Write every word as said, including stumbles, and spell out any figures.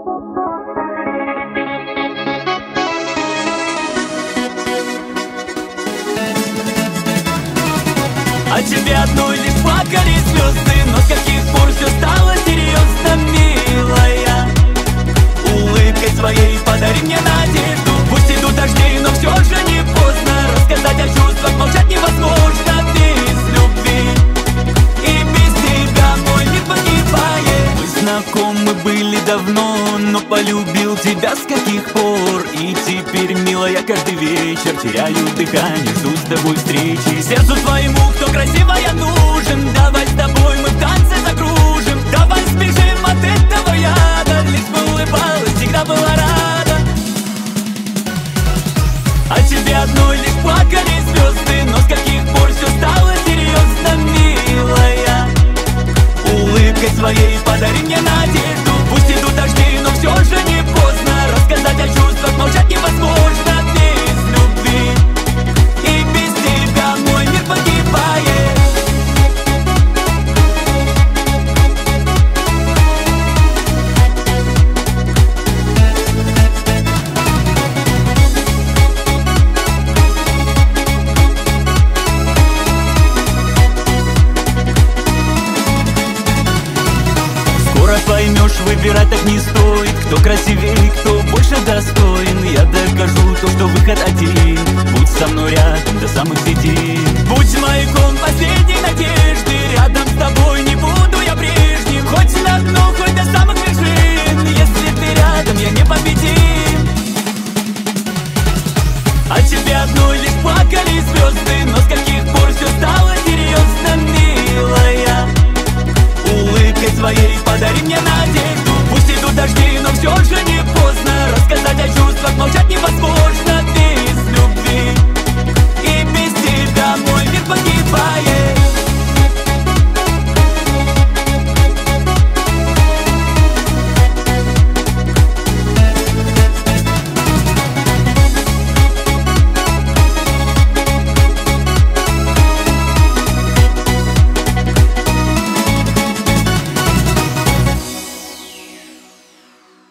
А тебе одной лишь плакали звезды, но с каких пор все стало серьезно, милая? Улыбкой своей подари мне надежду. Пусть идут дожди, но все же не поздно рассказать о чувствах, молчать невозможно без любви. И без тебя мой мир погибает. Мы знакомы были давно, но полюбил тебя с каких пор? И теперь, милая, каждый вечер теряю дыхание, жду с тобой встречи. Сердцу твоему, кто красивая, нужен. Давай с тобой мы в танце закружим. Давай сбежим от этого яда. Лишь бы улыбалась, всегда была рада. А тебе одной лишь плакали звезды, но с каких пор все стало серьезно, милая? Улыбкой своей подари мне надежду. Пусть идут дожди, но все же не поздно рассказать о чувствах, молчать невозможно без любви. И без тебя мой мир погибает. Скоро поймешь, выбирать так не стоит. Кто красивее, кто больше достоин. Я докажу то, что выход один. Будь со мной рядом до самых седин. Будь маяком последней надежды. Рядом с тобой не буду я прежним. Хоть на дно, хоть до самых